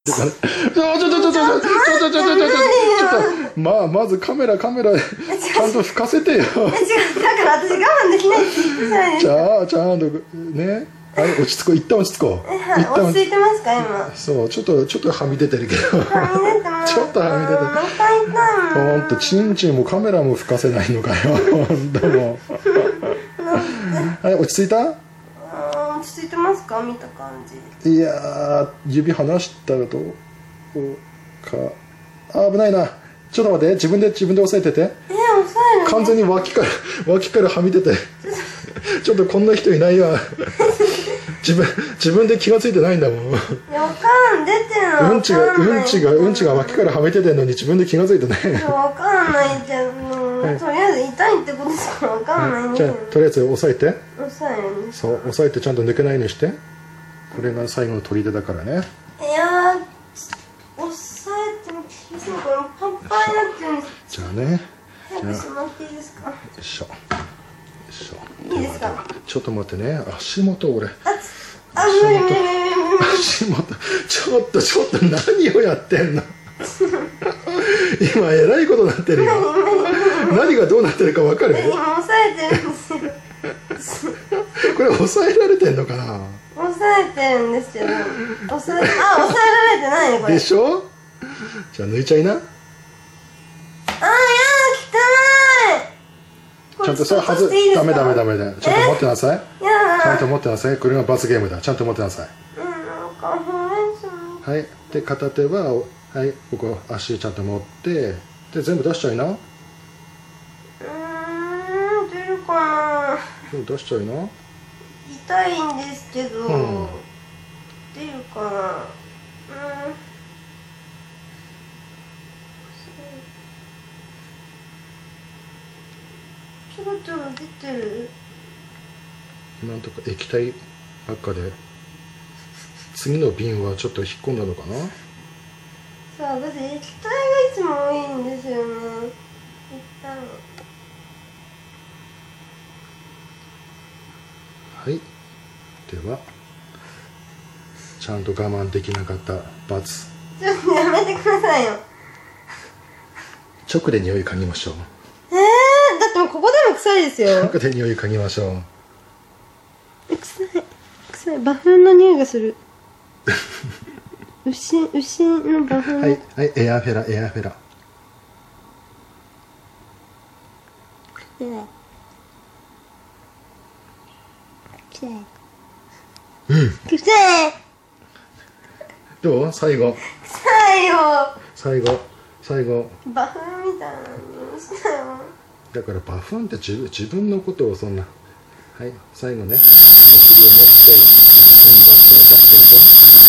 まずカメラちゃんと拭かせてよ。 だから私我慢できないって言ってたじゃないですか。 ちゃんとね。はい、一旦落ち着こう。 落ち着いてますか今。 そう、ちょっとはみ出てるけど。 はみ出てます。 ちょっとはみ出てる。 お腹痛いもん。 ほんとチンチンもカメラも拭かせないのかよ。ほんともう。はい、落ち着いた？ 落ち着いてますか見た感じ。 いやー、指離したらどうか。危ないな。ちょっと待って、自分で押さえてて。 押さえるね。 完全に脇からはみ出て。ちょっとこんな人いないわ。自分で気がついてないんだもん。 いや、わかん出てるの。 うんちが脇からはみ出てるのに自分で気がついてない。 わかんないじゃん。とりあえず痛いってことしかわかんないんじゃあとりあえず押さえて。 押さえるんです。 そう、押さえてちゃんと抜けないようにして。これが最後の砦だからね。 いやー、押さえてもきついからパンパンになってるんです。 じゃあね。 早くしまっていいですか。 よいしょ。 いいですか。 ちょっと待ってね。足元俺。 無理。 足元。ちょっと何をやってんの。今えらいことになってるよ。何がどうなってるか分かる？ 今押さえてるんですよ。 これ押さえられてんのかな。 押さえてるんですけど、押さえられてないねこれ。 でしょ。じゃあ抜いちゃいな。 汚い。 ちゃんとそれダメ。ちゃんと持ってなさい。ちゃんと持ってなさい。これが罰ゲームだ。ちゃんと持ってなさい。 なんかはい。で片手ははいここ足ちゃんと持ってで全部出しちゃいな。 出るかな。 出しちゃいな。 痛いんですけど、出るかな。ちょろちょろ出てる。 なんとか液体ばっかで次の瓶はちょっと引っ込んだのかな。 そう、私液体がいつも多いんですよね。 はい。ではちゃんと我慢できなかった罰。 ちょっとやめてくださいよ。 直で匂い嗅ぎましょう。 だってもうここでも臭いですよ。 直で匂い嗅ぎましょう。 臭い。馬糞の匂いがする。牛の馬糞。 はいエアフェラ。 臭い。 どう？最後。 臭いよ。 最後。 馬糞みたいなのしたよ。 だから馬糞って自分のことをそんな。はい、最後ね。お尻を持って踏ん張って出してると。